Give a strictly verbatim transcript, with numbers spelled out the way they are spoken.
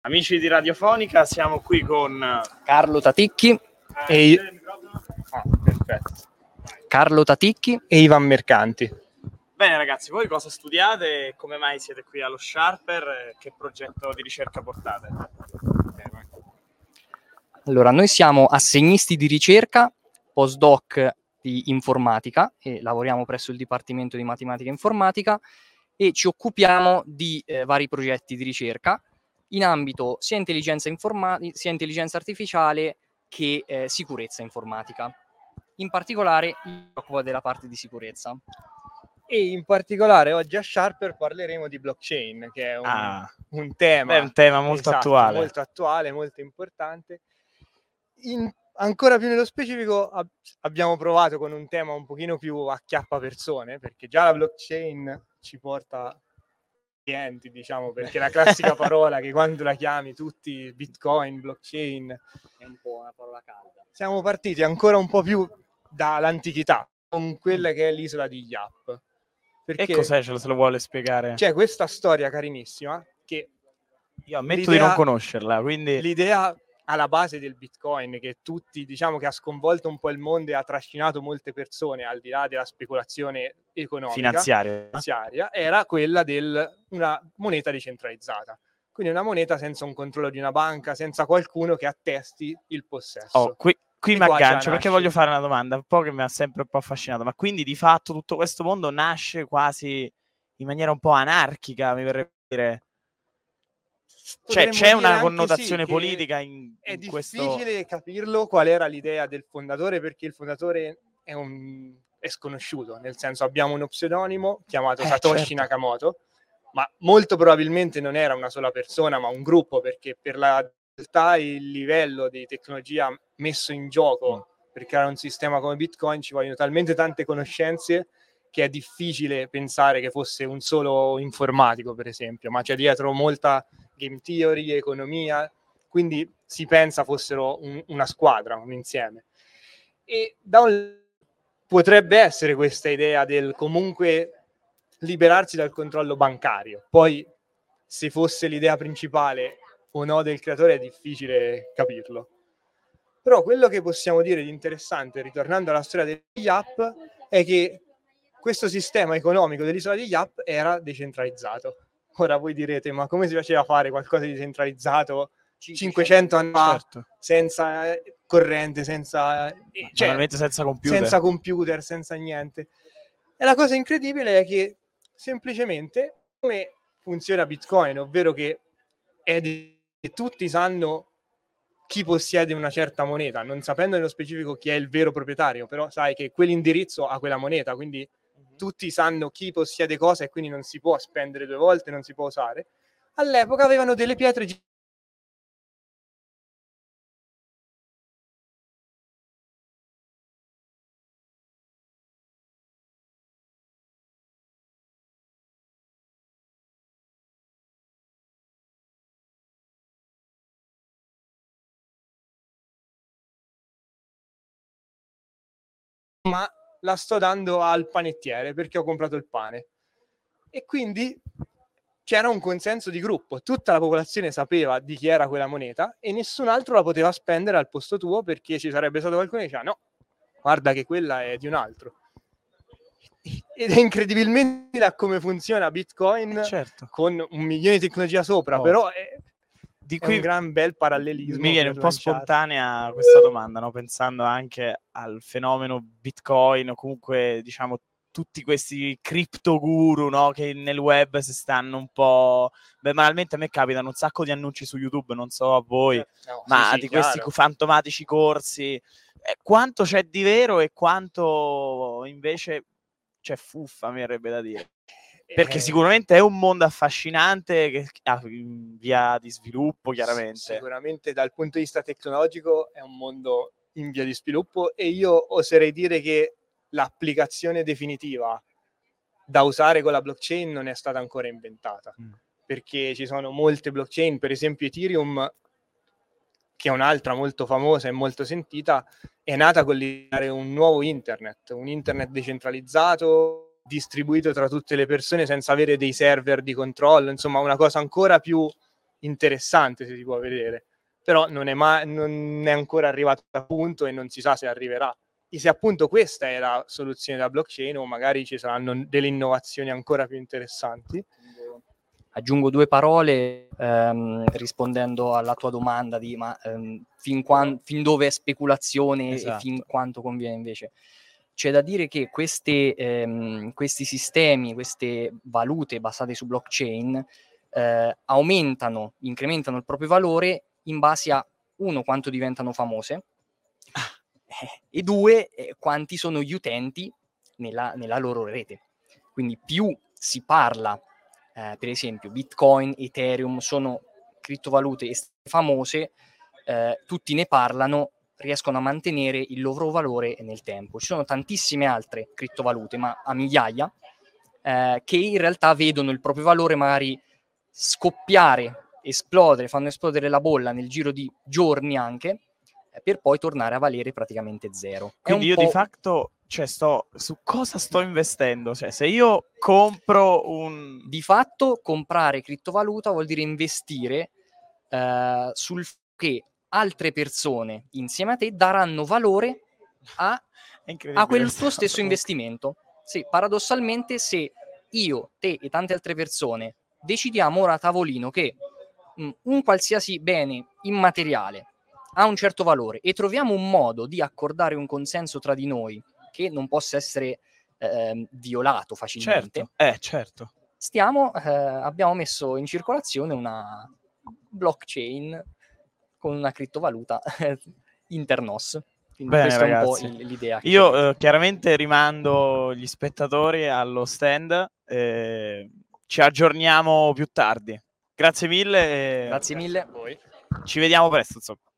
Amici di Radiofonica, siamo qui con Carlo Taticchi e io... ah, perfetto. Carlo Taticchi e Ivan Mercanti. Bene ragazzi, voi cosa studiate e come mai siete qui allo Sharper? Che progetto di ricerca portate? Allora, noi siamo assegnisti di ricerca, postdoc di informatica e lavoriamo presso il Dipartimento di Matematica e Informatica e ci occupiamo di eh, vari progetti di ricerca in ambito sia intelligenza, informatica, sia intelligenza artificiale che eh, sicurezza informatica. In particolare mi occupo della parte di sicurezza. E in particolare oggi a Sharper parleremo di blockchain, che è un, ah, un tema, è un tema molto esatto, attuale. molto attuale, molto importante. In, ancora più nello specifico ab- abbiamo provato con un tema un pochino più acchiappa persone, perché già la blockchain ci porta clienti, diciamo, perché la classica parola che quando la chiami tutti Bitcoin, blockchain, è un po' una parola calda. Siamo partiti ancora un po' più dall'antichità, con quella che è l'isola di Yap. Perché e cos'è, ce lo, se lo vuole spiegare? C'è questa storia carinissima che io ammetto di non conoscerla, quindi l'idea alla base del Bitcoin, che tutti, diciamo, che ha sconvolto un po' il mondo e ha trascinato molte persone al di là della speculazione economica finanziaria, finanziaria era quella di una moneta decentralizzata, quindi una moneta senza un controllo di una banca, senza qualcuno che attesti il possesso. Oh, qui qui mi aggancio perché voglio fare una domanda un po' che mi ha sempre un po' affascinato, ma quindi di fatto tutto questo mondo nasce quasi in maniera un po' anarchica, mi verrebbe a dire. Cioè c'è una connotazione sì, politica in, è in questo... È difficile capirlo qual era l'idea del fondatore, perché il fondatore è, un, è sconosciuto, nel senso abbiamo uno pseudonimo chiamato eh, Satoshi certo. Nakamoto, ma molto probabilmente non era una sola persona ma un gruppo, perché per la realtà il livello di tecnologia messo in gioco mm. per creare un sistema come Bitcoin ci vogliono talmente tante conoscenze che è difficile pensare che fosse un solo informatico, per esempio, ma c'è dietro molta game theory, economia, quindi si pensa fossero un, una squadra, un insieme. E da un potrebbe essere questa idea del comunque liberarsi dal controllo bancario. Poi, se fosse l'idea principale o no del creatore, è difficile capirlo. Però quello che possiamo dire di interessante, ritornando alla storia degli app, è che questo sistema economico dell'isola di Yap era decentralizzato. Ora voi direte, ma come si faceva a fare qualcosa di decentralizzato cinquecento anni fa, certo. senza corrente, senza, cioè, senza computer. senza computer, senza niente? E la cosa incredibile è che semplicemente come funziona Bitcoin, ovvero che è di, che tutti sanno chi possiede una certa moneta, non sapendo nello specifico chi è il vero proprietario, però sai che quell'indirizzo ha quella moneta, quindi tutti sanno chi possiede cosa e quindi non si può spendere due volte, non si può usare. All'epoca avevano delle pietre ma la sto dando al panettiere perché ho comprato il pane. E quindi c'era un consenso di gruppo, tutta la popolazione sapeva di chi era quella moneta e nessun altro la poteva spendere al posto tuo, perché ci sarebbe stato qualcuno che diceva no, guarda che quella è di un altro. Ed è incredibilmente da come funziona Bitcoin, certo. con un milione di tecnologia sopra, oh. però è, di è qui un gran bel parallelismo. Mi viene un po' lanciare. spontanea questa domanda, no? Pensando anche al fenomeno Bitcoin o comunque diciamo tutti questi cripto guru, no? Che nel web si stanno un po'... Beh, banalmente a me capitano un sacco di annunci su YouTube, non so a voi, no, ma sì, sì, di chiaro. Questi fantomatici corsi. Eh, quanto c'è di vero e quanto invece c'è fuffa, mi verrebbe da dire. Perché sicuramente è un mondo affascinante che ha via di sviluppo, chiaramente. Sicuramente dal punto di vista tecnologico è un mondo in via di sviluppo e io oserei dire che l'applicazione definitiva da usare con la blockchain non è stata ancora inventata, mm. perché ci sono molte blockchain, per esempio Ethereum, che è un'altra molto famosa e molto sentita, è nata con l'idea di un nuovo internet, un internet decentralizzato, distribuito tra tutte le persone senza avere dei server di controllo, insomma una cosa ancora più interessante se si può vedere, però non è, mai, non è ancora arrivato a punto e non si sa se arriverà. E se appunto questa è la soluzione della blockchain, o magari ci saranno delle innovazioni ancora più interessanti. Aggiungo due parole ehm, rispondendo alla tua domanda di ma ehm, fin, quan- fin dove è speculazione Esatto. e fin quanto conviene invece. C'è da dire che queste, ehm, questi sistemi, queste valute basate su blockchain eh, aumentano, incrementano il proprio valore in base a, uno, quanto diventano famose, e due, eh, quanti sono gli utenti nella, nella loro rete. Quindi più si parla, eh, per esempio Bitcoin, Ethereum sono criptovalute famose, eh, tutti ne parlano, riescono a mantenere il loro valore nel tempo. Ci sono tantissime altre criptovalute, ma a migliaia, eh, che in realtà vedono il proprio valore magari scoppiare, esplodere, fanno esplodere la bolla nel giro di giorni anche, per poi tornare a valere praticamente zero. Quindi io po'... di fatto, cioè, sto su cosa sto investendo? Cioè, se io compro un... Di fatto, comprare criptovaluta vuol dire investire eh, sul che altre persone insieme a te daranno valore a, a quel tuo stesso investimento. Sì, paradossalmente, se io, te e tante altre persone decidiamo ora a tavolino che mh, un qualsiasi bene immateriale ha un certo valore e troviamo un modo di accordare un consenso tra di noi che non possa essere eh, violato facilmente, certo, eh, certo. stiamo, eh, abbiamo messo in circolazione una blockchain con una criptovaluta internos. Quindi Bene, questa ragazzi. è un po' l'idea. Che io eh, chiaramente rimando gli spettatori allo stand, eh, ci aggiorniamo più tardi. Grazie mille. Grazie mille a voi. Ci vediamo presto, insomma.